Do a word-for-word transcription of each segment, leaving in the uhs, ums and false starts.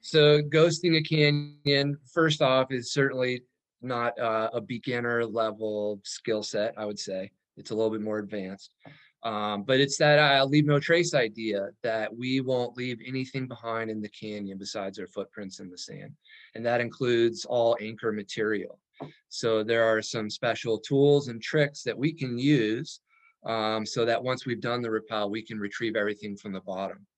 So ghosting a canyon, first off, is certainly not uh, a beginner level skill set, I would say. It's a little bit more advanced. Um, but it's that uh, leave no trace idea that we won't leave anything behind in the canyon besides our footprints in the sand. And that includes all anchor material. So there are some special tools and tricks that we can use um, so that once we've done the rappel, we can retrieve everything from the bottom.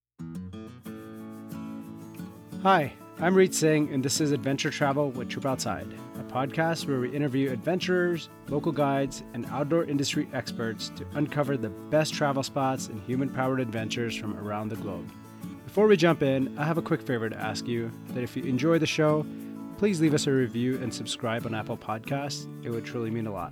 Hi, I'm Reed Singh, and this is Adventure Travel with Troop Outside, a podcast where we interview adventurers, local guides, and outdoor industry experts to uncover the best travel spots and human-powered adventures from around the globe. Before we jump in, I have a quick favor to ask you that if you enjoy the show, please leave us a review and subscribe on Apple Podcasts. It would truly mean a lot.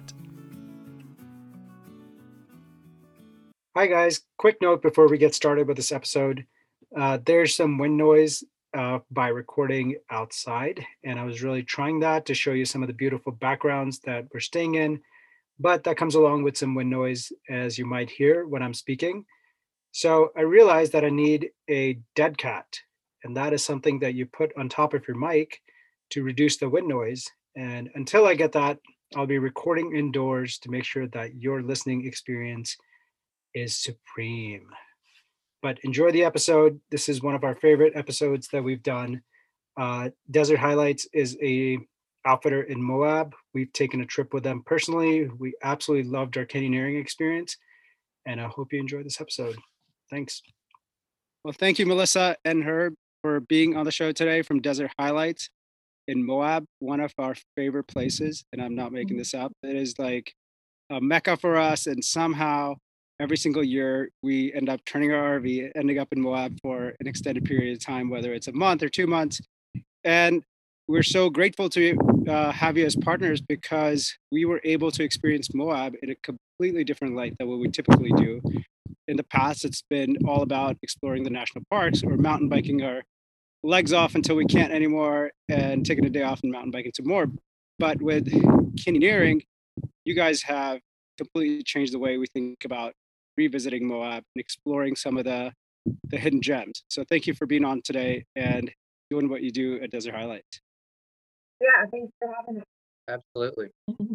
Hi guys, quick note before we get started with this episode. Uh, there's some wind noise uh, by recording outside, and I was really trying that to show you some of the beautiful backgrounds that we're staying in, but that comes along with some wind noise, as you might hear when I'm speaking. So I realized that I need a dead cat, and that is something that you put on top of your mic to reduce the wind noise. And until I get that, I'll be recording indoors to make sure that your listening experience is supreme. But enjoy the episode. This is one of our favorite episodes that we've done. Uh, Desert Highlights is a outfitter in Moab. We've taken a trip with them personally. We absolutely loved our canyoneering experience, and I hope you enjoy this episode. Thanks. Well, thank you, Melissa and Herb, for being on the show today from Desert Highlights in Moab, one of our favorite places. And I'm not making this up. It is like a mecca for us, and somehow every single year we end up turning our R V, ending up in Moab for an extended period of time, whether it's a month or two months. And we're so grateful to uh, have you as partners because we were able to experience Moab in a completely different light than what we typically do. In the past, it's been all about exploring the national parks or mountain biking our legs off until we can't anymore and taking a day off and mountain biking some more. But with canyoneering, you guys have completely changed the way we think about revisiting Moab and exploring some of the, the hidden gems. So thank you for being on today and doing what you do at Desert Highlights. Yeah, thanks for having us. Absolutely.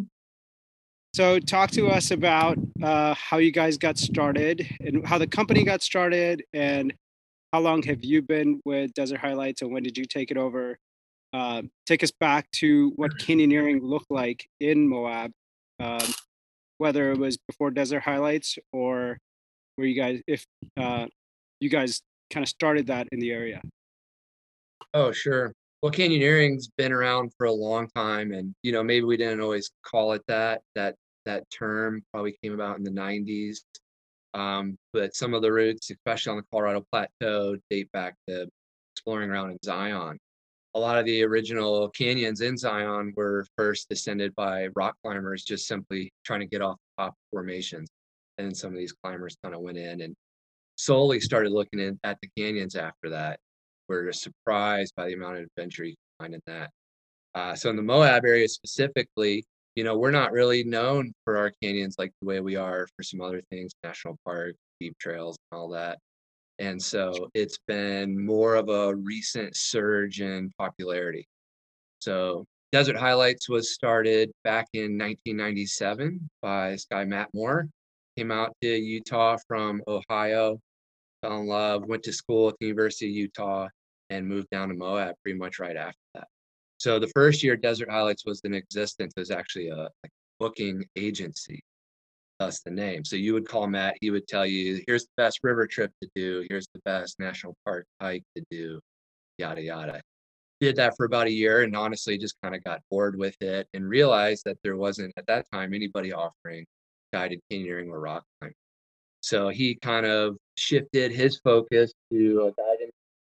So talk to us about uh, how you guys got started and how the company got started, and how long have you been with Desert Highlights, and when did you take it over? Uh, take us back to what canyoneering looked like in Moab, um, whether it was before Desert Highlights or where you guys, if uh, you guys kind of started that in the area. Oh, sure. Well, canyoneering's been around for a long time, and you know, maybe we didn't always call it that. That that term probably came about in the nineties. Um, but some of the roots, especially on the Colorado Plateau, date back to exploring around in Zion. A lot of the original canyons in Zion were first descended by rock climbers, just simply trying to get off the top formations. And then some of these climbers kind of went in and slowly started looking in, at the canyons after that. We're surprised by the amount of adventure you can find in that. Uh, so in the Moab area specifically, you know, we're not really known for our canyons like the way we are for some other things, national park, deep trails, and all that. And so it's been more of a recent surge in popularity. So Desert Highlights was started back in nineteen ninety-seven by this guy, Matt Moore. Came out to Utah from Ohio, fell in love, went to school at the University of Utah, and moved down to Moab pretty much right after that. So the first year Desert Highlights was in existence, it was actually a, a booking agency, thus the name. So you would call Matt, he would tell you, here's the best river trip to do, here's the best national park hike to do, yada, yada. Did that for about a year and honestly just kind of got bored with it and realized that there wasn't at that time anybody offering guided canyoneering or rock climbing. So he kind of shifted his focus to a guided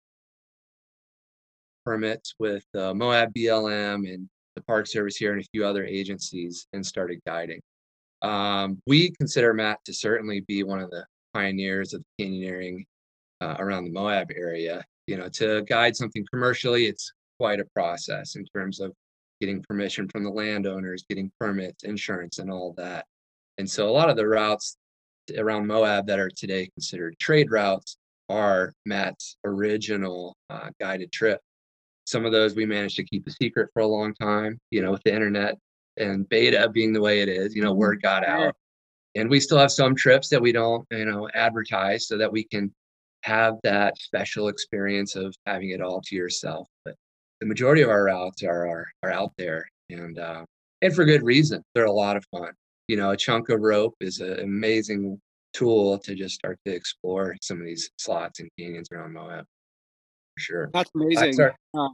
permits with uh, Moab B L M and the Park Service here and a few other agencies and started guiding. Um, we consider Matt to certainly be one of the pioneers of canyoneering uh, around the Moab area. You know, to guide something commercially, it's quite a process in terms of getting permission from the landowners, getting permits, insurance, and all that. And so a lot of the routes around Moab that are today considered trade routes are Matt's original uh, guided trip. Some of those we managed to keep a secret for a long time, you know, with the internet and beta being the way it is, you know, word got out. And we still have some trips that we don't, you know, advertise so that we can have that special experience of having it all to yourself. But the majority of our routes are are, are out there, and uh, and for good reason. They're a lot of fun. You know, a chunk of rope is an amazing tool to just start to explore some of these slots and canyons around Moab. For sure. That's That's amazing. our, Uh,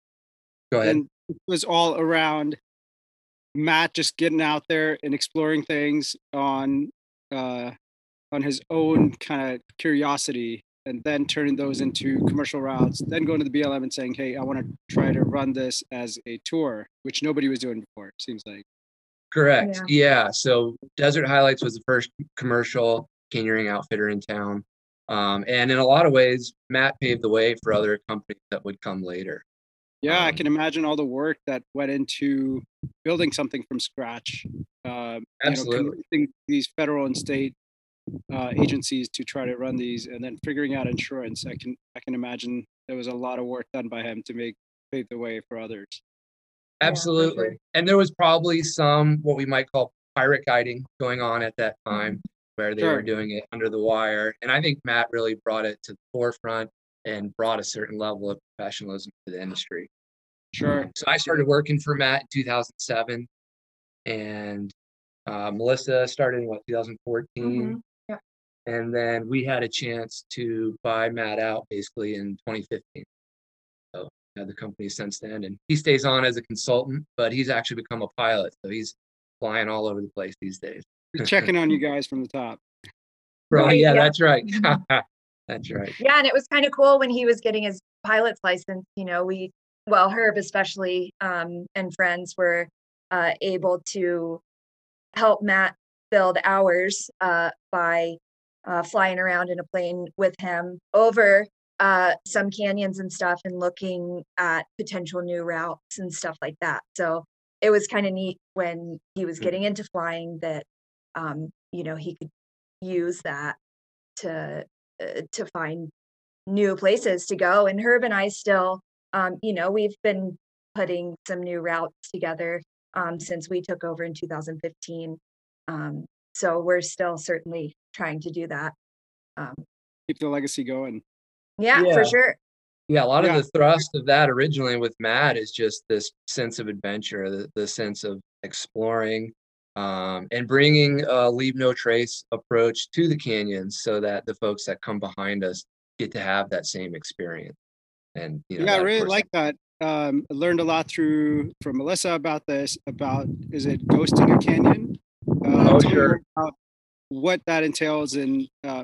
go ahead. and it was all around Matt just getting out there and exploring things on uh, on his own kind of curiosity, and then turning those into commercial routes, then going to the B L M and saying, hey, I want to try to run this as a tour, which nobody was doing before, it seems like. Correct. Yeah. Yeah. So Desert Highlights was the first commercial canyoning outfitter in town. Um, and in a lot of ways, Matt paved the way for other companies that would come later. Yeah, I Um, can imagine all the work that went into building something from scratch. Uh, you know, Absolutely. convincing these federal and state uh, agencies to try to run these, and then figuring out insurance. I can I can imagine there was a lot of work done by him to make pave the way for others. Yeah, for Absolutely. sure. And there was probably some what we might call pirate guiding going on at that time where they were Sure. doing it under the wire. And I think Matt really brought it to the forefront and brought a certain level of professionalism to the industry. Sure. Um, so I started working for Matt in two thousand seven, and uh, Melissa started in what, two thousand fourteen. Mhm. Yeah. And then we had a chance to buy Matt out basically in twenty fifteen. So had the company since then, and he stays on as a consultant, but he's actually become a pilot. So he's flying all over the place these days. He's checking on you guys from the top. Right, Right, yeah, yeah. that's right. Mhm. That's right. Yeah, and it was kind of cool when he was getting his pilot's license. You know, we, well, Herb especially, um, and friends were uh, able to help Matt build ours uh, by uh, flying around in a plane with him over uh, some canyons and stuff and looking at potential new routes and stuff like that. So it was kind of neat when he was getting into flying that, um, you know, he could use that to uh, to find new places to go. And Herb and I still, um, you know, we've been putting some new routes together um, since we took over in two thousand fifteen. Um, so we're still certainly trying to do that. Um, Keep the legacy going. yeah, Yeah. for sure. Yeah, a lot Yeah. of the thrust of that originally with Matt is just this sense of adventure, the, the sense of exploring, um, and bringing a leave no trace approach to the canyons so that the folks that come behind us get to have that same experience. And you know, Yeah, I that, of really course, like that. Um, I learned a lot through from Melissa about this, about, is it ghosting a canyon? Uh, Oh, tell me sure. more about what that entails. And, uh,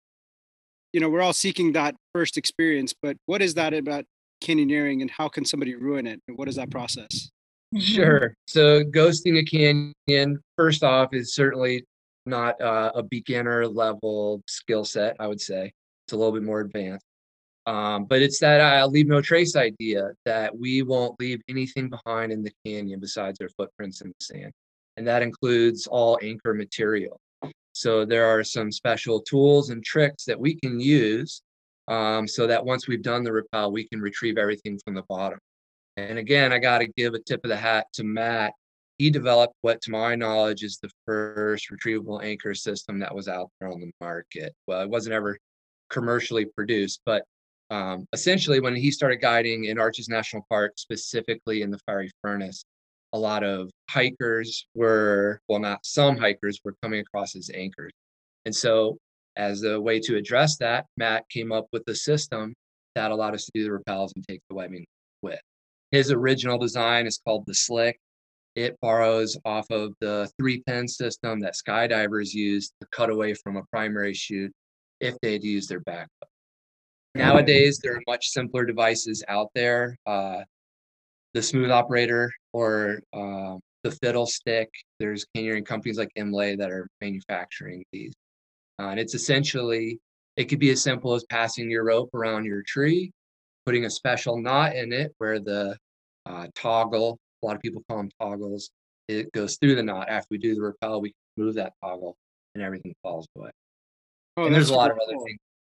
you know, we're all seeking that first experience, but what is that about canyoneering, and how can somebody ruin it? And what is that process? Sure. So ghosting a canyon, first off, is certainly not uh, a beginner level skill set, I would say. It's a little bit more advanced. Um, but it's that uh, leave no trace idea that we won't leave anything behind in the canyon besides our footprints in the sand. And that includes all anchor material. So there are some special tools and tricks that we can use um, so that once we've done the rappel, we can retrieve everything from the bottom. And again, I got to give a tip of the hat to Matt. He developed what, to my knowledge, is the first retrievable anchor system that was out there on the market. Well, it wasn't ever commercially produced, but um, essentially when he started guiding in Arches National Park, specifically in the Fiery Furnace, a lot of hikers were, well, not some hikers were coming across his anchors. And so as a way to address that, Matt came up with a system that allowed us to do the rappels and take the webbing with. His original design is called the Slick. It borrows off of the three pin system that skydivers use to cut away from a primary chute if they'd use their back hook. Nowadays, there are much simpler devices out there. Uh, the Smooth Operator or uh, the Fiddle Stick. There's canyoning companies like Imlay that are manufacturing these. Uh, and it's essentially, it could be as simple as passing your rope around your tree, putting a special knot in it where the uh, toggle, a lot of people call them toggles, it goes through the knot. After we do the rappel, we move that toggle and everything falls away. Oh, And there's that's a lot super of other cool. things.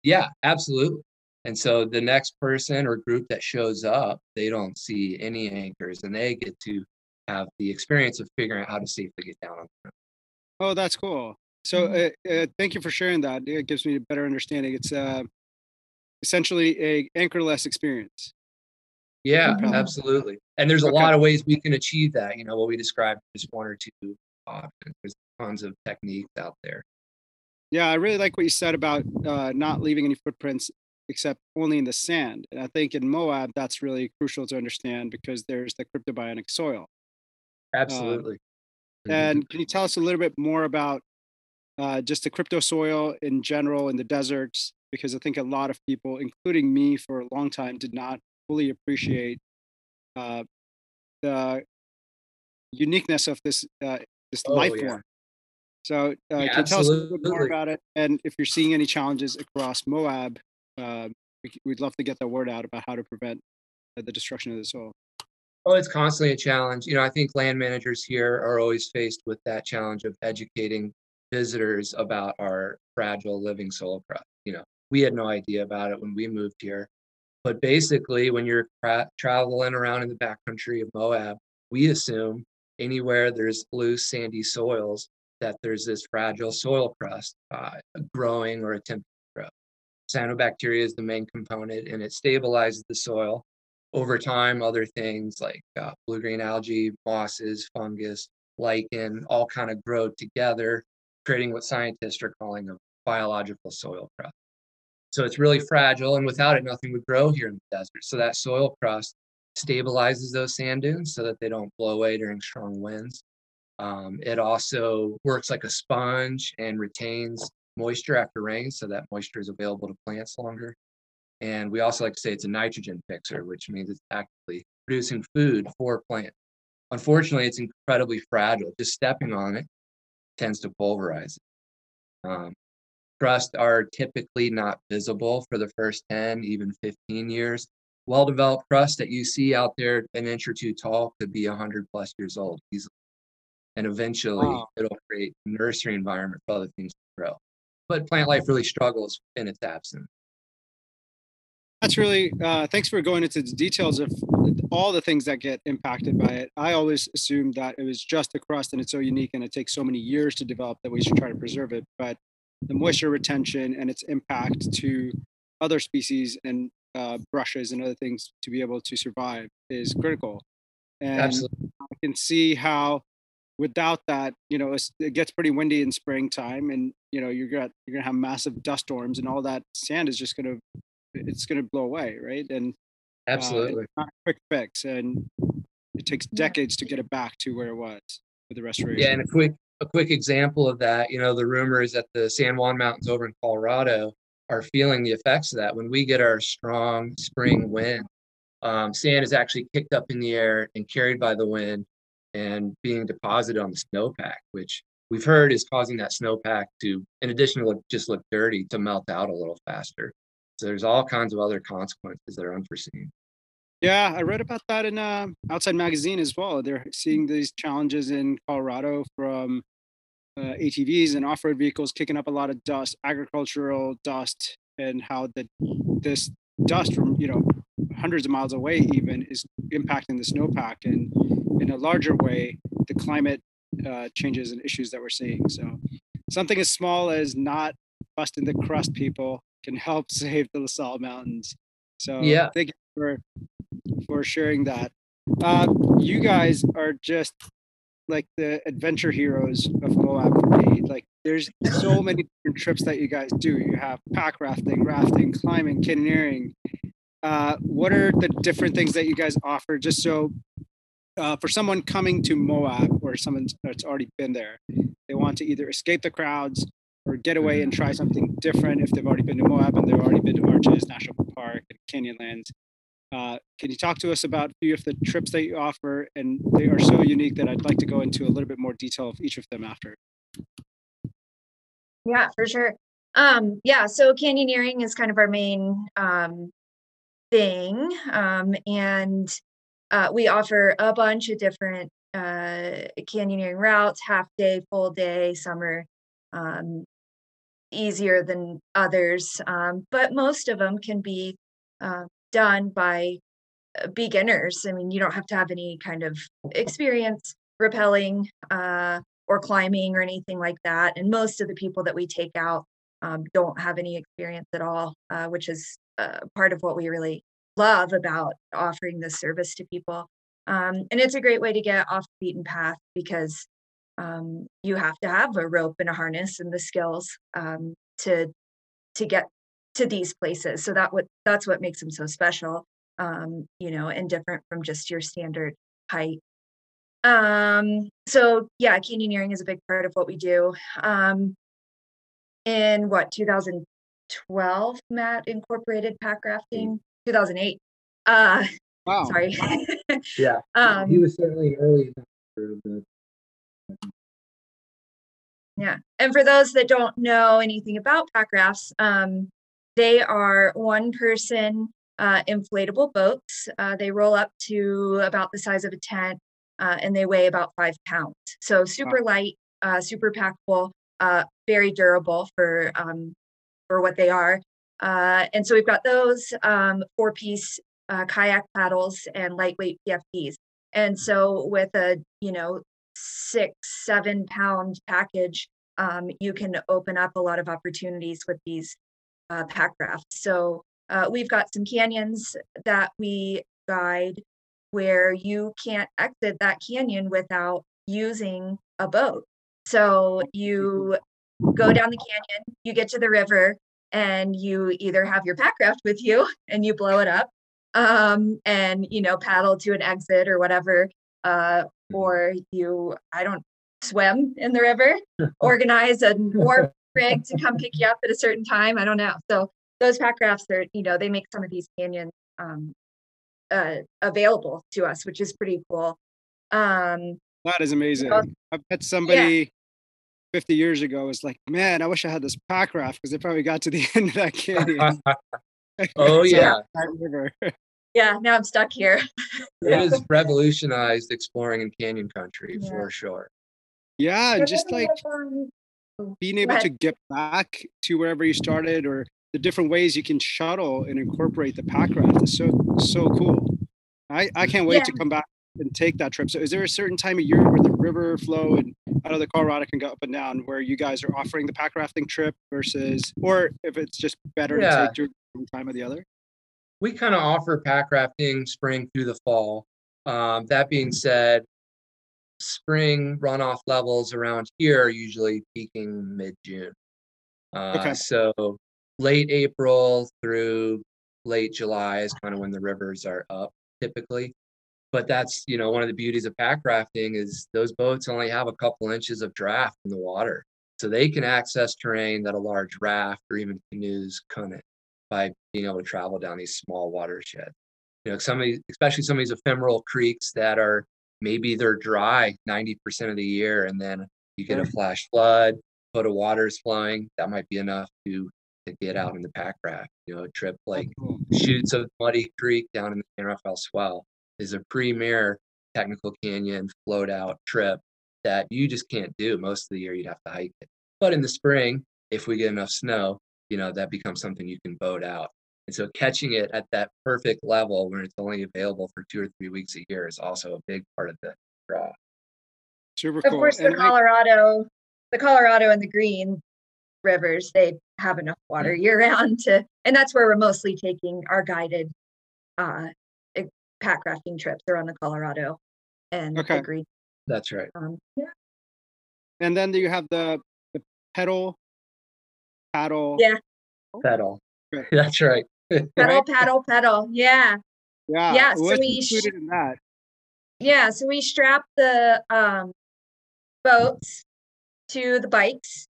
Yeah, absolutely. And so the next person or group that shows up, they don't see any anchors and they get to have the experience of figuring out how to safely get down on them. Oh, that's cool. So Mhm. uh, uh, thank you for sharing that. It gives me a better understanding. It's uh, essentially a anchorless experience with Yeah, rappel. Mhm. absolutely. And there's a Okay. lot of ways we can achieve that. You know, what we described is one or two options. There's tons of techniques out there. Yeah, I really like what you said about uh, not leaving any footprints except only in the sand. And I think in Moab, that's really crucial to understand because there's the cryptobionic soil. Uh, Absolutely. Mhm. and can you tell us a little bit more about uh, just the crypto soil in general in the deserts? Because I think a lot of people, including me for a long time, did not fully appreciate uh, the uniqueness of this uh, this Oh, life yeah. form. So, uh, Yeah, can you tell us a little bit more absolutely. about it? And if you're seeing any challenges across Moab, uh, we c- we'd love to get the word out about how to prevent uh, the destruction of the soil. Oh, it's constantly a challenge. You know, I think land managers here are always faced with that challenge of educating visitors about our fragile living soil crust. You know, we had no idea about it when we moved here. But basically, when you're tra- traveling around in the backcountry of Moab, we assume anywhere there's loose, sandy soils that there's this fragile soil crust uh, growing or attempting to grow. Cyanobacteria is the main component, and it stabilizes the soil. Over time, other things like uh, blue-green algae, mosses, fungus, lichen, all kind of grow together, creating what scientists are calling a biological soil crust. So it's really fragile, and without it, nothing would grow here in the desert. So that soil crust stabilizes those sand dunes so that they don't blow away during strong winds. Um, it also works like a sponge and retains moisture after rain, so that moisture is available to plants longer. And we also like to say it's a nitrogen fixer, which means it's actively producing food for plants. Unfortunately, it's incredibly fragile. Just stepping on it tends to pulverize it. Um, Crusts are typically not visible for the first ten, even fifteen years. Well-developed crust that you see out there an inch or two tall could be one hundred plus years old easily. And eventually Wow. it'll create a nursery environment for other things to grow. But plant life really struggles in its absence. That's really, uh, thanks for going into the details of all the things that get impacted by it. I always assumed that it was just the crust and it's so unique and it takes so many years to develop that we should try to preserve it. But the moisture retention and its impact to other species and uh, brushes and other things to be able to survive is critical. And Absolutely. I can see how without that, you know, it's, it gets pretty windy in springtime, and you know you're gonna you're gonna have massive dust storms, and all that sand is just gonna it's gonna blow away, right? And uh, it's Absolutely. not a quick fix, and it takes Yeah. decades to get it back to where it was with the Yeah, restoration. and a quick a quick example of that, you know, the rumor is that the San Juan Mountains over in Colorado are feeling the effects of that. When we get our strong spring wind, um, sand is actually kicked up in the air and carried by the wind and being deposited on the snowpack, which we've heard is causing that snowpack to, in addition to look, just look dirty, to melt out a little faster. So there's all kinds of other consequences that are unforeseen. Yeah, I read about that in uh, Outside Magazine as well. They're seeing these challenges in Colorado from uh, A T Vs and off-road vehicles kicking up a lot of dust, agricultural dust, and how the this dust from you know hundreds of miles away even is impacting the snowpack, and in a larger way, the climate uh, changes and issues that we're seeing. So something as small as not busting the crust, people, can help save the La Salle Mountains. So Yeah, thank you for for sharing that. Uh, you guys are just like the adventure heroes of Moab for me. Like there's so many different trips that you guys do. You have pack rafting, rafting, climbing, canyoneering. Uh, what are the different things that you guys offer? Just so uh, for someone coming to Moab or someone that's already been there, they want to either escape the crowds or get away mhm. and try something different if they've already been to Moab and they've already been to Arches National Park and Canyonlands. Uh, can you talk to us about a few of the trips that you offer? And they are so unique that I'd like to go into a little bit more detail of each of them after. Yeah, for sure. Um, yeah, so canyoneering is kind of our main um, thing. Um, and uh, we offer a bunch of different uh, canyoneering routes, half day, full day, summer. Um, easier than others, um, but most of them can be uh, done by uh, beginners. I mean, you don't have to have any kind of experience rappelling uh, or climbing or anything like that. And most of the people that we take out um, don't have any experience at all, uh, which is uh, part of what we really love about offering this service to people. Um, and it's a great way to get off the beaten path because um, you have to have a rope and a harness and the skills um, to to get to these places. So that what that's what makes them so special, um, you know, and different from just your standard height. Um, so yeah, canyoneering is a big part of what we do. Um, in what two thousand twelve, Matt incorporated pack rafting. two thousand eight. Uh, Wow. sorry. Yeah, he um, was certainly an early adopter of the. Yeah. And for those that don't know anything about pack rafts, um, they are one person uh, inflatable boats. Uh, they roll up to about the size of a tent uh, and they weigh about five pounds. So super light, uh, super packable, uh, very durable for, um, for what they are. Uh, and so we've got those um, four piece uh, kayak paddles and lightweight P F Ds. And so with a, you know, six, seven pound package, um, you can open up a lot of opportunities with these uh, pack rafts. So uh, we've got some canyons that we guide where you can't exit that canyon without using a boat. So you go down the canyon, you get to the river, and you either have your pack raft with you and you blow it up, um, and you know paddle to an exit or whatever, uh, or you I don't swim in the river, organize a warp rig to come pick you up at a certain time. I don't know. So those pack rafts are, you know, they make some of these canyons um, uh, available to us, which is pretty cool. Um, That is amazing. well, I bet somebody fifty years ago was like, man, I wish I had this pack raft because they probably got to the end of that canyon. Oh So, yeah, that river. yeah, now I'm stuck here. it has revolutionized exploring in canyon country Yeah. for sure. Yeah, For and just those like of, um, oh, being go able to ahead. get back to wherever you started or the different ways you can shuttle and incorporate the pack raft is so so cool. I, I can't wait Yeah. to come back and take that trip. So is there a certain time of year where the river flow and out of the Colorado can go up and down where you guys are offering the pack rafting trip versus, or if it's just better to Yeah, take during one time or the other? we kind of offer pack rafting spring through the fall. Um, that being said, spring runoff levels around here are usually peaking mid-June. Uh, Okay. so late April through late July is kind of when the rivers are up typically. But that's, you know, one of the beauties of pack rafting is those boats only have a couple inches of draft in the water. So they can access terrain that a large raft or even canoes couldn't by being able to travel down these small watersheds. You know, some of these, especially some of these ephemeral creeks that are maybe they're dry ninety percent of the year, and then you get a flash flood, foot of water is flowing, that might be enough to to get out in the pack raft. You know, a trip like Chutes of Muddy Creek down in the San Rafael Swell is a premier technical canyon float out trip that you just can't do. Most of the year you'd have to hike it. But in the spring, if we get enough snow, you know, that becomes something you can boat out. And so catching it at that perfect level when it's only available for two or three weeks a year is also a big part of the draw. Super Of cool. course, the And I, Colorado, the Colorado and the Green rivers, they have enough water year round to, and that's where we're mostly taking our guided uh, e- pack rafting trips around the Colorado and Okay. the Green. That's right. Um, yeah. and then you have the, the pedal, paddle. Yeah. Pedal. Right. That's right. Pedal, Right? paddle, pedal. Yeah. Yeah. Yeah. So What's we, sh- included in that? yeah. So we strap the um, boats to the bikes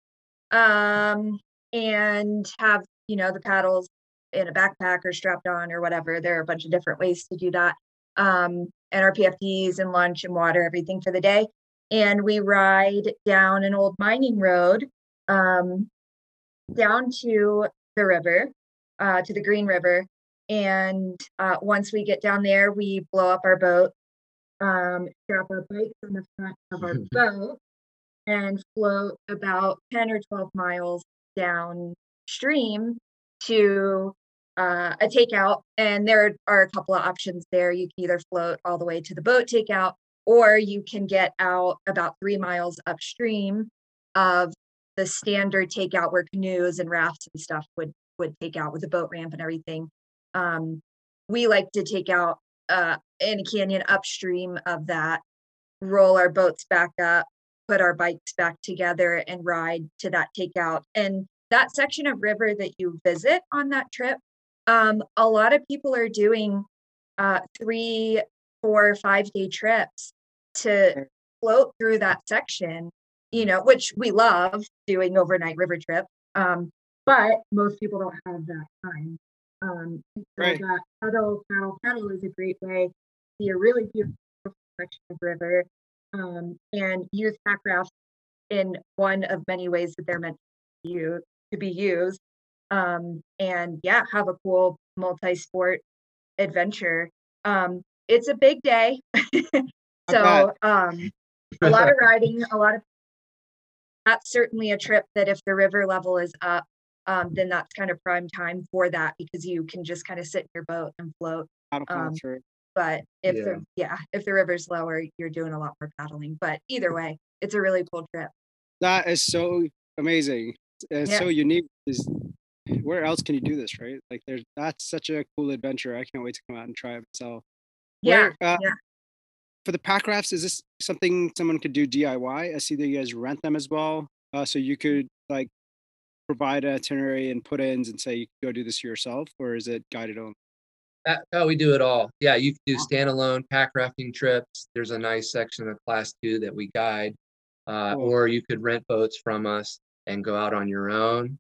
um, and have, you know, the paddles in a backpack or strapped on or whatever. There are a bunch of different ways to do that. Um, and our P F Ds and lunch and water, everything for the day. And we ride down an old mining road um, down to the river, uh, to the Green River. And uh, once we get down there, we blow up our boat, um, strap our bikes on the front of our boat, and float about ten or twelve miles downstream to uh, a takeout. And there are a couple of options there. You can either float all the way to the boat takeout, or you can get out about three miles upstream of the standard takeout where canoes and rafts and stuff would would take out with the boat ramp and everything. Um, we like to take out uh, in a canyon upstream of that, roll our boats back up, put our bikes back together, and ride to that takeout. And that section of river that you visit on that trip, um, a lot of people are doing uh, three, four, five day trips to float through that section, you know, which we love doing overnight river trip. Um, but most people don't have that time. Um, so Right. that paddle, paddle, paddle is a great way to see a really beautiful section of river, um, and use pack rafts in one of many ways that they're meant to, use, to be used. Um, and yeah, have a cool multi-sport adventure. Um, it's a big day. I bet. So um, a lot of riding, a lot of, that's certainly a trip that if the river level is up, um, then that's kind of prime time for that, because you can just kind of sit in your boat and float. Paddle Um, concert. but if Yeah. the yeah, if the river's lower, you're doing a lot more paddling. But either way, it's a really cool trip. That is so amazing. It's Yeah. so unique. Is where else can you do this, right? Like there's that's such a cool adventure. I can't wait to come out and try it myself. Yeah, Where uh, yeah. for the pack rafts, is this something someone could do D I Y? I see that you guys rent them as well. Uh, so you could like provide an itinerary and put ins and say you can go do this yourself, or is it guided only? That, oh, we do it all. Yeah, you can do standalone pack rafting trips. There's a nice section of class two that we guide. Uh, Cool. or you could rent boats from us and go out on your own.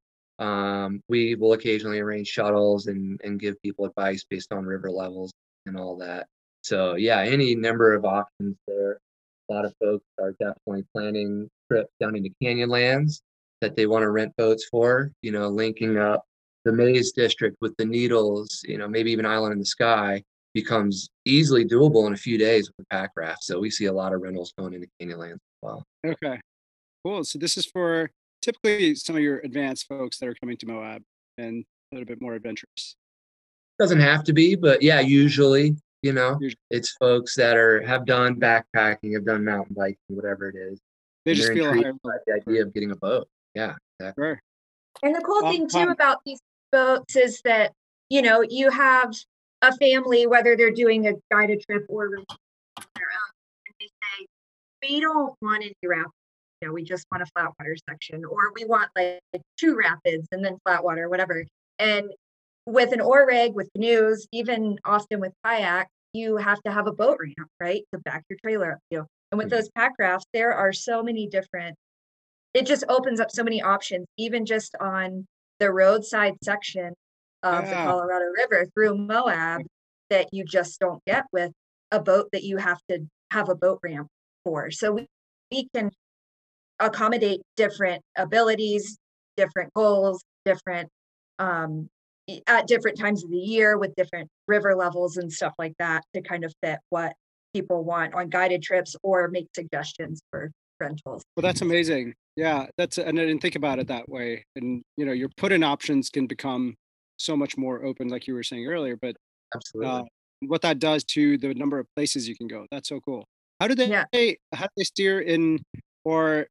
Um, we will occasionally arrange shuttles and, and give people advice based on river levels and all that. So yeah, any number of options there. A lot of folks are definitely planning trips down into Canyonlands that they want to rent boats for, you know, linking up the Maze District with the Needles, you know, maybe even Island in the Sky becomes easily doable in a few days with a pack raft. So we see a lot of rentals going into Canyonlands as well. Okay. Cool. So this is for typically some of your advanced folks that are coming to Moab and a little bit more adventurous. Doesn't have to be, but yeah, usually, you know, Usually. it's folks that are have done backpacking, have done mountain biking, whatever it is. They And just they're feel a intrigued higher by level. the idea of getting a boat. Yeah, exactly. Sure. And the cool Um, thing too um, about these boats is that, you know, you have a family, whether they're doing a guided trip or their own, and they say, we don't want any rapids, you know, we just want a flat water section, or we want like two rapids and then flat water, whatever. And with an oar rig, with canoes, even often with kayak, you have to have a boat ramp, right, to back your trailer up to. And with Mhm. those pack rafts, there are so many different, it just opens up so many options, even just on the roadside section of the Yeah. Colorado River through Moab, that you just don't get with a boat that you have to have a boat ramp for. So we, we can accommodate different abilities, different goals, different um, e- at different times of the year with different river levels and stuff like that to kind of fit what people want on guided trips or make suggestions for rentals. Well, that's amazing. Yeah, that's and I didn't think about it that way. And you know, your put-in options can become so much more open, like you were saying earlier. But Absolutely. uh, what that does to the number of places you can go, that's so cool. How do they Yeah. how do they steer in or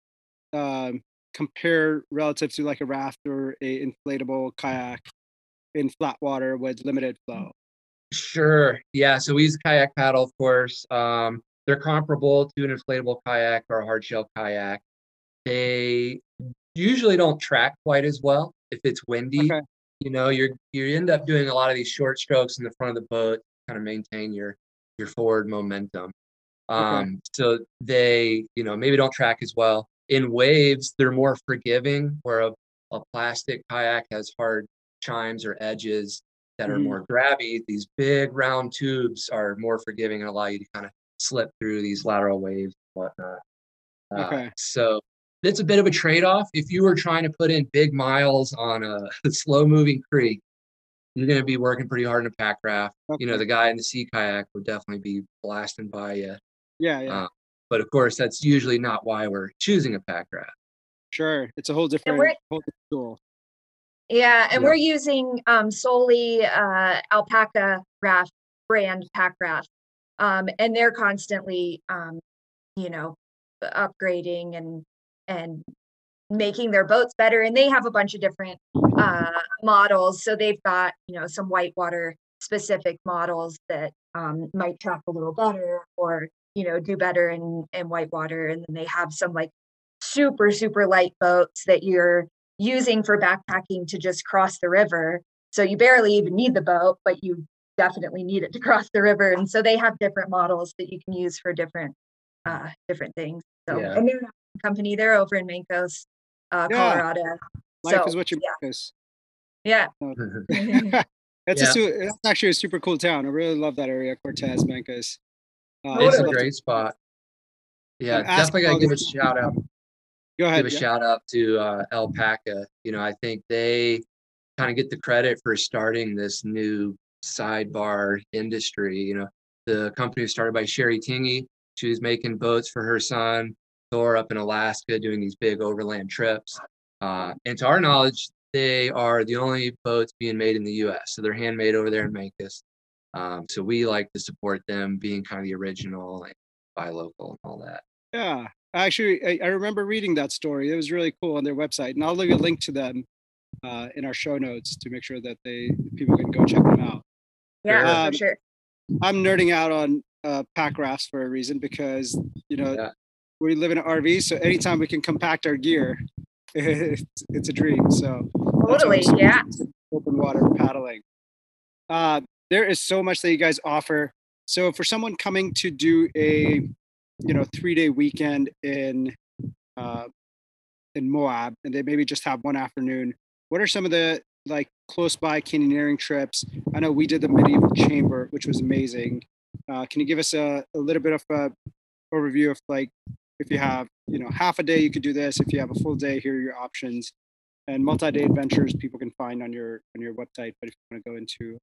um, compare relative to like a raft or a inflatable kayak in flat water with limited flow? Sure. Yeah. So we use kayak paddle, of course. Um, they're comparable to an inflatable kayak or a hard shell kayak. They usually don't track quite as well if it's windy. Okay. You know, you're you end up doing a lot of these short strokes in the front of the boat, kind of maintain your your forward momentum. Okay. Um, so they, you know, maybe don't track as well. In waves, they're more forgiving, where a, a plastic kayak has hard chimes or edges that are Mhm. more grabby. These big round tubes are more forgiving and allow you to kind of slip through these lateral waves and whatnot. Uh, Okay. so it's a bit of a trade-off. If you were trying to put in big miles on a slow-moving creek, you're going to be working pretty hard in a pack raft. You know, Okay. the guy in the sea kayak would definitely be blasting by you. Yeah. Yeah. Uh, but of course, that's usually not why we're choosing a pack raft. Sure. It's a whole And different, we're whole different tool. yeah, and Yeah. we're using um, solely uh, Alpaca Raft brand pack raft, um, and they're constantly, um, you know, upgrading and and making their boats better. And they have a bunch of different uh, models. So they've got, you know, some whitewater specific models that um, might track a little better, or you know, do better in in whitewater. And then they have some like super super light boats that you're using for backpacking to just cross the river. So you barely even need the boat, but you definitely need it to cross the river. And so they have different models that you can use for different uh, different things. So Yeah. and they're not a company, they're over in Mancos, uh, Yeah. Colorado. Life So is what you yeah, make us. yeah. That's a Yeah. su- that's actually a super cool town. I really love that area, Cortez, Mancos. Uh, It's I'd a love to- great spot. Yeah, I'm asking definitely gotta all give a these- shout out. Go Give ahead. a Yeah. shout out to uh, Alpaca. You know, I think they kind of get the credit for starting this new sidebar industry. You know, the company was started by Sherry Tingy. She was making boats for her son Thor up in Alaska, doing these big overland trips. Uh, and to our knowledge, they are the only boats being made in the U S. So they're handmade over there in Mancos. Um, so we like to support them being kind of the original and buy local and all that. Yeah. Actually, I, I remember reading that story. It was really cool on their website, and I'll leave a link to them uh, in our show notes to make sure that they people can go check them out. Yeah, Um, for sure. I'm nerding out on uh, pack rafts for a reason, because you know Yeah. we live in an R V, so anytime we can compact our gear, it's, it's a dream. So that's why Totally. I'm Yeah. open water paddling. Uh, there is so much that you guys offer. So for someone coming to do a you know three day weekend in uh, in Moab, and they maybe just have one afternoon, what are some of the like close by canyoneering trips? I know we did the medieval chamber, which was amazing. Uh, can you give us a, a little bit of a overview of like if you have you know half a day you could do this, if you have a full day, here are your options, and multi-day adventures people can find on your on your website. But if you want to go into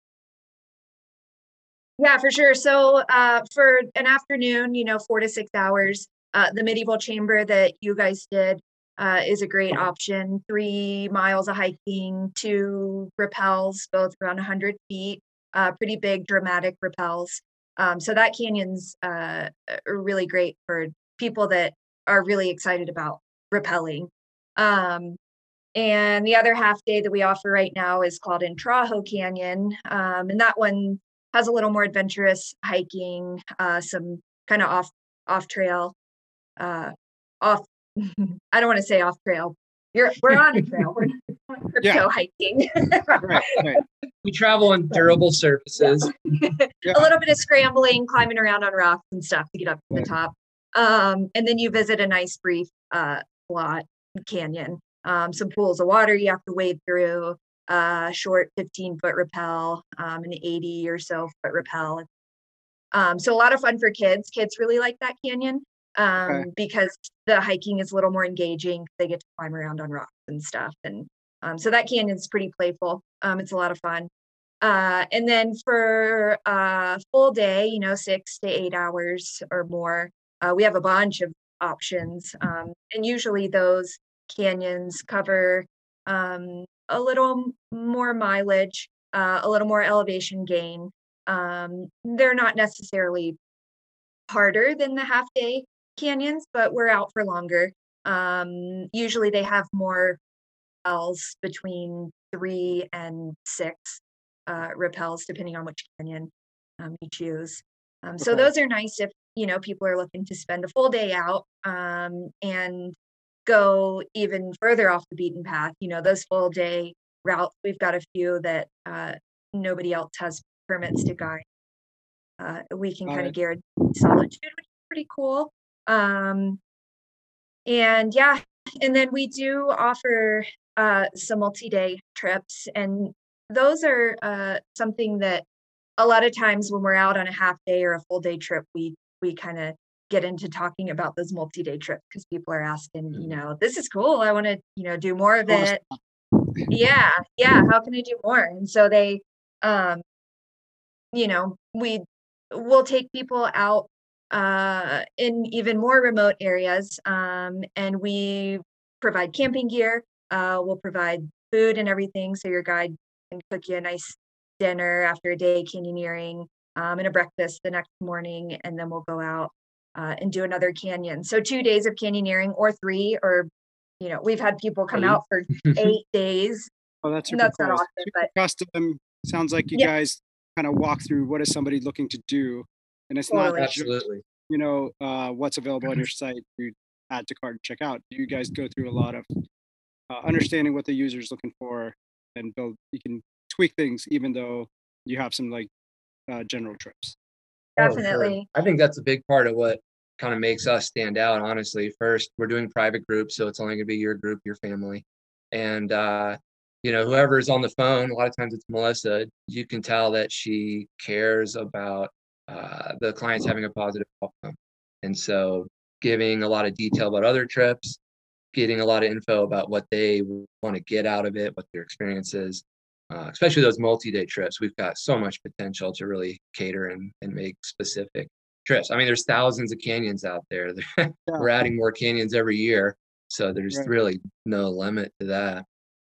Yeah, for sure. So uh, for an afternoon, you know, four to six hours, uh, the medieval chamber that you guys did uh, is a great option. Three miles of hiking, two rappels, both around one hundred feet, uh, pretty big, dramatic rappels. Um, so that canyon's uh, really great for people that are really excited about rappelling. Um, and the other half day that we offer right now is called in Trajo Canyon. Um, and that one has a little more adventurous hiking, uh, some kind of off off trail, uh, off. I don't want to say off trail. You're we're on a trail. We're not crypto Yeah. hiking. right, right. We travel on durable surfaces. Yeah. A little bit of scrambling, climbing around on rocks and stuff to get up to the Right. top. Um, and then you visit a nice brief uh, flat canyon. Um, some pools of water you have to wade through, uh, short fifteen foot rappel, um, an eighty or so foot rappel. Um, so a lot of fun for kids. Kids really like that canyon um, Okay. because the hiking is a little more engaging. They get to climb around on rocks and stuff. And um, so that canyon is pretty playful. Um, it's a lot of fun. Uh, and then for a full day, you know, six to eight hours or more, uh, we have a bunch of options. Um, and usually those canyons cover um, a little more mileage, uh, a little more elevation gain. Um, they're not necessarily harder than the half day canyons, but we're out for longer. Um, usually they have more rappels between three and six uh, rappels, depending on which canyon um, you choose. Um, so Okay. those are nice if you know people are looking to spend a full day out um, and go even further off the beaten path. You know those full day routes. We've got a few that uh, nobody else has permits to guide. Uh, we can Got kind of it. guarantee solitude, which is pretty cool. Um, and yeah, and then we do offer uh, some multi-day trips, and those are uh, something that a lot of times when we're out on a half day or a full day trip, we we kind of get into talking about those multi-day trips because people are asking, you know, this is cool. I want to, you know, do more of Awesome. it. Yeah, yeah. How can I do more? And so they, um, you know, we will take people out uh, in even more remote areas, um, and we provide camping gear. Uh, we'll provide food and everything. So your guide can cook you a nice dinner after a day canyoneering, um, and a breakfast the next morning. And then we'll go out uh, and do another canyon. So two days of canyoneering or three, or, you know, we've had people come Eight. out for eight days. Oh, that's And super that's not cool. often, Super but custom. Sounds like you Yep. guys kind of walk through what is somebody looking to do, and it's not Totally. just, Absolutely. you know, uh, what's available on your site to add to cart and check out. You guys go through a lot of uh, understanding what the user is looking for and build. You can tweak things even though you have some like uh, general trips. Oh, sure. definitely. I think that's a big part of what kind of makes us stand out, honestly. First, we're doing private groups, so it's only gonna be your group, your family. And uh, you know, whoever's on the phone, a lot of times it's Melissa, you can tell that she cares about uh, the clients having a positive outcome. And so giving a lot of detail about other trips, getting a lot of info about what they want to get out of it, what their experience is, uh, especially those multi-day trips. We've got so much potential to really cater and, and make specific trips. I mean, there's thousands of canyons out there. We're Yeah, adding more canyons every year. So there's right. really no limit to that.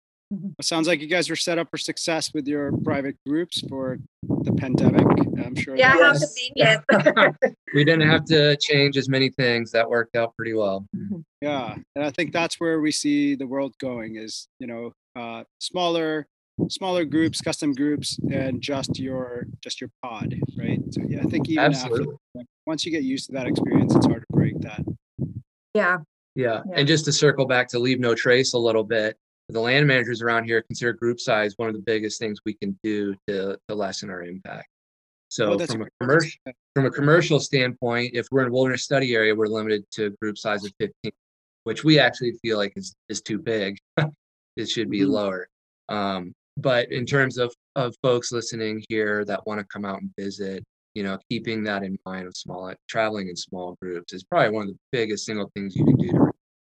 It sounds like you guys were set up for success with your private groups for the pandemic. I'm sure. Yeah, that how was- convenient. We didn't have to change as many things. That worked out pretty well. Yeah, and I think that's where we see the world going is, you know, uh, smaller, smaller groups, custom groups, and just your just your pod, right? So yeah, I think even Absolutely. after once you get used to that experience, it's hard to break that. Yeah. Yeah. Yeah. And just to circle back to leave no trace a little bit, the land managers around here consider group size one of the biggest things we can do to, to lessen our impact. So Oh, that's from a great. commercial from a commercial standpoint, if we're in a wilderness study area, we're limited to group size of fifteen, which we actually feel like is is too big. It should be Mhm. lower. Um, but in terms of of folks listening here that want to come out and visit, you know, keeping that in mind of small traveling in small groups is probably one of the biggest single things you can do to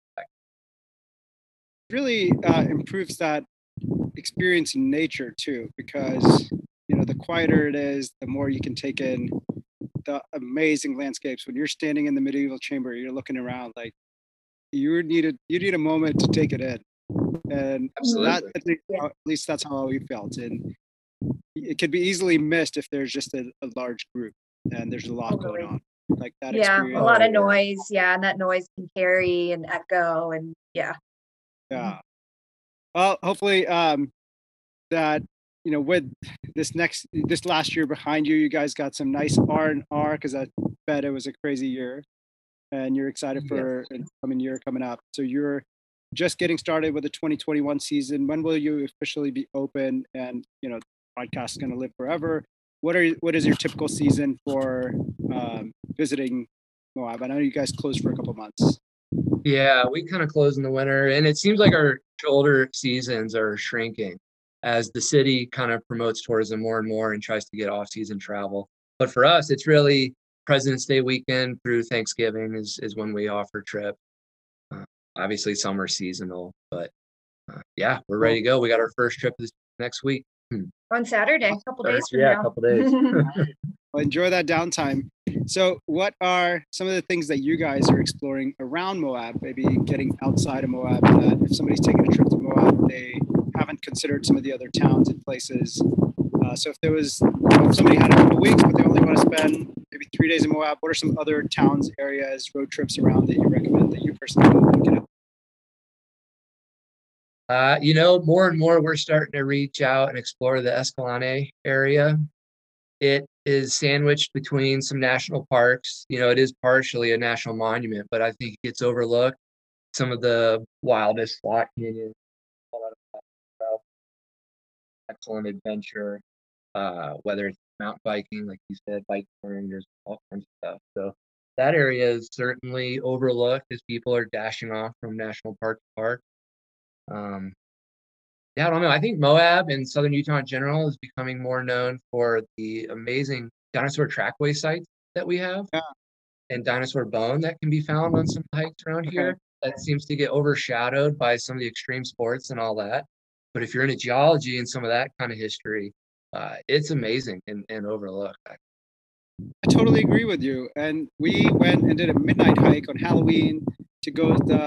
really uh, improves that experience in nature too, because you know the quieter it is, the more you can take in the amazing landscapes. When you're standing in the medieval chamber, you're looking around like you need a you need a moment to take it in, and that Absolutely. at least, Yeah. at least that's how we felt. And it could be easily missed if there's just a, a large group and there's a lot Totally. going on. Like that Yeah, experience. a lot Oh, of yeah. noise. Yeah, and that noise can carry and echo, and yeah. Yeah. Well, hopefully, um, that you know, with this next this last year behind you, you guys got some nice R and R because I bet it was a crazy year, and you're excited for an coming year coming up. So you're just getting started with the twenty twenty-one season. When will you officially be open? And you know, the podcast is going to live forever. What are what is your typical season for um, visiting Moab? I know you guys closed for a couple months. Yeah, we kind of close in the winter, and it seems like our shoulder seasons are shrinking as the city kind of promotes tourism more and more and tries to get off-season travel. But for us, it's really President's Day weekend through Thanksgiving is is when we offer trip. Uh, obviously, some are seasonal, but uh, yeah, we're ready to go. We got our first trip this next week. On Saturday, a couple days from Yeah, now. a couple days. Well, enjoy that downtime. So, what are some of the things that you guys are exploring around Moab? Maybe getting outside of Moab. That if somebody's taking a trip to Moab, they haven't considered some of the other towns and places. Uh, so, if there was, you know, if somebody had a couple weeks, but they only want to spend maybe three days in Moab, what are some other towns, areas, road trips around that you recommend that you personally would look at? Uh, you know, more and more we're starting to reach out and explore the Escalante area. It is sandwiched between some national parks. You know, it is partially a national monument, but I think it gets overlooked. Some of the wildest slot canyons, excellent adventure, uh, whether it's mountain biking, like you said, bike touring, there's all kinds of stuff. So that area is certainly overlooked as people are dashing off from national park to park. Um, yeah, I don't know. I think Moab and Southern Utah in general is becoming more known for the amazing dinosaur trackway sites that we have Yeah. and dinosaur bone that can be found on some hikes around Okay. here. That seems to get overshadowed by some of the extreme sports and all that. But if you're into geology and some of that kind of history, uh, it's amazing and, and overlooked. I totally agree with you. And we went and did a midnight hike on Halloween to go the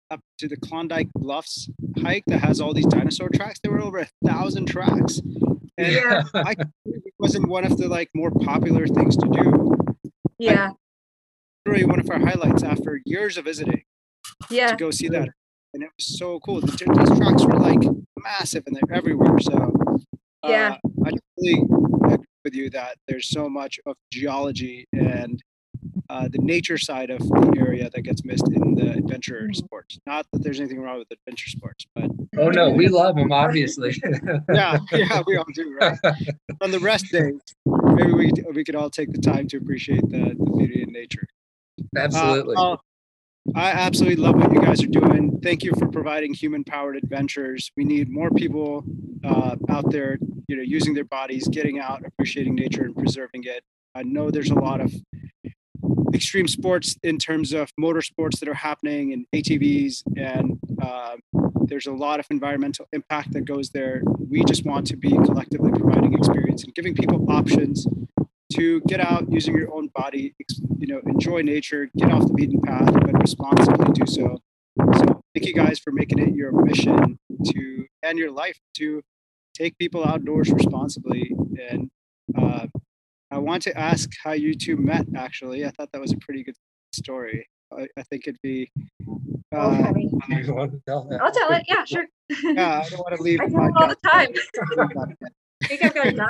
up to the Klondike Bluffs hike that has all these dinosaur tracks. There were over a thousand tracks, and Yeah. I it wasn't one of the like more popular things to do. Yeah. Really, one of our highlights after years of visiting Yeah. to go see that, and it was so cool. The, these tracks were like massive and they're everywhere. So uh, Yeah. I really agree with you that there's so much of geology and uh, the nature side of the area that gets missed in the adventure Mhm. sports. Not that there's anything wrong with adventure sports, but Oh no, we love them, obviously. yeah, yeah, we all do, right? On the rest days, maybe we we could all take the time to appreciate the, the beauty in nature. Absolutely. Uh, well, I absolutely love what you guys are doing. Thank you for providing human-powered adventures. We need more people uh, out there, you know, using their bodies, getting out, appreciating nature, and preserving it. I know there's a lot of extreme sports in terms of motorsports that are happening and A T Vs, and uh, there's a lot of environmental impact that goes there. We just want to be collectively providing experience and giving people options to get out using your own body, you know, enjoy nature, get off the beaten path, but responsibly do so. So thank you guys for making it your mission to and your life to take people outdoors responsibly. And uh, I want to ask how you two met. Actually, I thought that was a pretty good story. I, I think it'd be. Uh, Okay. You want to tell that? I'll tell it. Yeah, sure. yeah, I don't want to leave I the tell it all the podcast. time. I think I've got it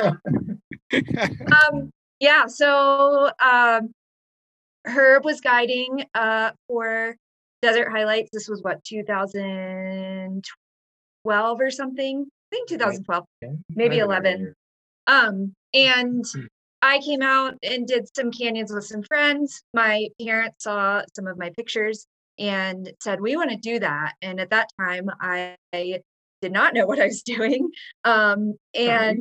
dialed. um, yeah, so um, Herb was guiding uh, for Desert Highlights. This was what, two thousand twelve or something? I think two thousand twelve, maybe eleven. Um, and I came out and did some canyons with some friends. My parents saw some of my pictures and said, we want to do that. And at that time, I did not know what I was doing. Um, and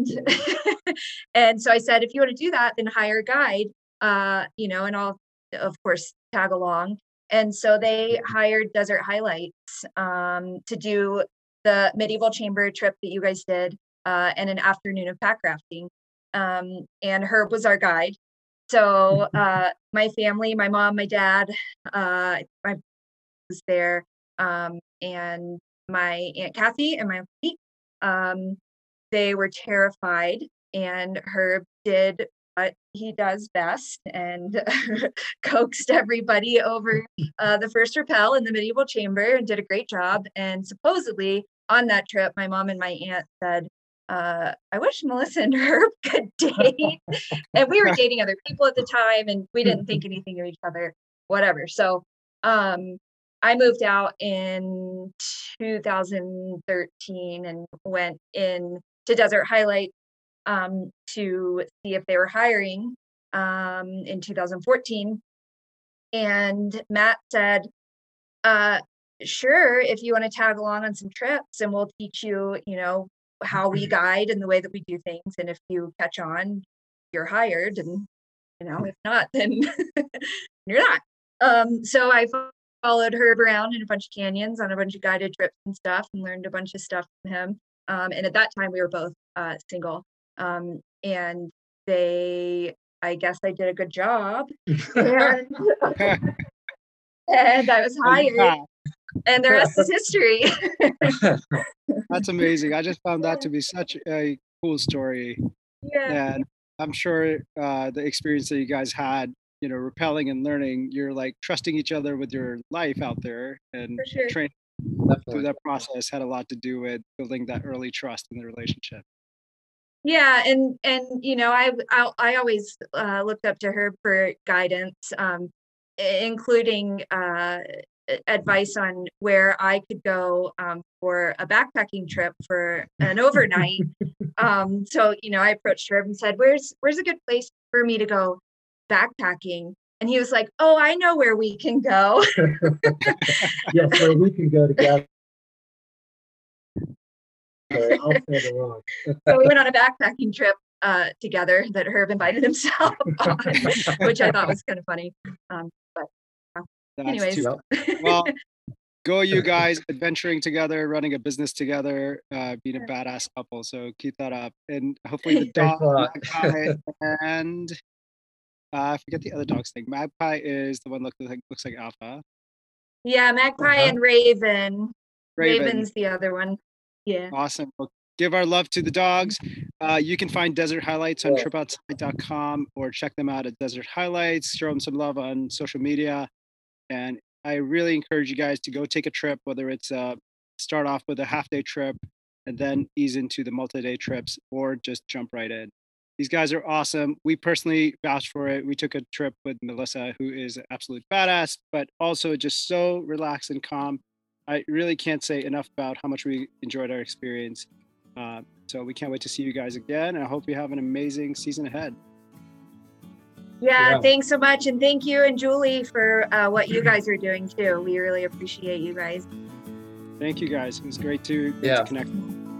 and so I said, if you want to do that, then hire a guide, uh, you know, and I'll, of course, tag along. And so they hired Desert Highlights um, to do the medieval chamber trip that you guys did uh, and an afternoon of pack rafting. Um, and Herb was our guide. So uh, my family, my mom, my dad, uh, I was there, um, and my Aunt Kathy and my Aunt Pete, um, they were terrified, and Herb did what he does best and coaxed everybody over uh, the first rappel in the medieval chamber and did a great job. And supposedly on that trip, my mom and my aunt said, uh, I wish Melissa and Herb could date. And we were dating other people at the time and we didn't think anything of each other, whatever. So um, I moved out in two thousand thirteen and went in to Desert Highlight um, to see if they were hiring um, in two thousand fourteen. And Matt said, uh, sure, if you want to tag along on some trips and we'll teach you, you know, how we guide and the way that we do things. And if you catch on, you're hired. And, you know, if not, then you're not. Um, so I followed Herb around in a bunch of canyons on a bunch of guided trips and stuff and learned a bunch of stuff from him. Um, and at that time we were both uh, single. Um, and they, I guess I did a good job. And, and I was hired. And the rest is history. That's amazing. I just found that to be such a cool story. Yeah. And I'm sure uh, the experience that you guys had, you know, rappelling and learning, you're like trusting each other with your life out there, and sure. training Definitely. through that process had a lot to do with building that early trust in the relationship. Yeah, and and you know, I I, I always uh, looked up to her for guidance, um, including uh, advice on where I could go um, for a backpacking trip for an overnight. um, so you know, I approached her and said, "Where's where's a good place for me to go backpacking?" And he was like, "Oh, I know where we can go." Yes, where we can go together. Sorry, I'll tag along. So we went on a backpacking trip uh, together that Herb invited himself on, which I thought was kind of funny. Um, but uh, anyways, too, well, go you guys, adventuring together, running a business together, uh, being a badass couple. So keep that up, and hopefully the dog Magpie and uh, I forget the other dog's name. Magpie is the one look like looks like Alpha. Yeah, Magpie Uh-huh. and Raven. Raven. Raven's the other one. Yeah. Awesome. Well, give our love to the dogs. Uh, you can find Desert Highlights on Yeah. trip outside dot com or check them out at Desert Highlights. Show them some love on social media. And I really encourage you guys to go take a trip, whether it's uh, start off with a half day trip and then ease into the multi-day trips, or just jump right in. These guys are awesome. We personally vouched for it. We took a trip with Melissa, who is an absolute badass, but also just so relaxed and calm. I really can't say enough about how much we enjoyed our experience. Uh, so we can't wait to see you guys again. And I hope you have an amazing season ahead. Yeah, Yeah. thanks so much. And thank you and Julie for uh, what you guys are doing too. We really appreciate you guys. Thank you guys. It was great to, great Yeah. to connect.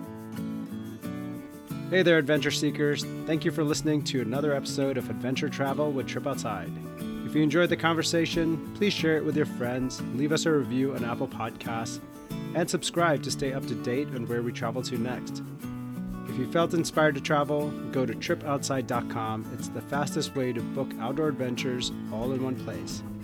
Hey there, adventure seekers. Thank you for listening to another episode of Adventure Travel with Trip Outside. If you enjoyed the conversation, please share it with your friends, leave us a review on Apple Podcasts, and subscribe to stay up to date on where we travel to next. If you felt inspired to travel, go to trip outside dot com. It's the fastest way to book outdoor adventures all in one place.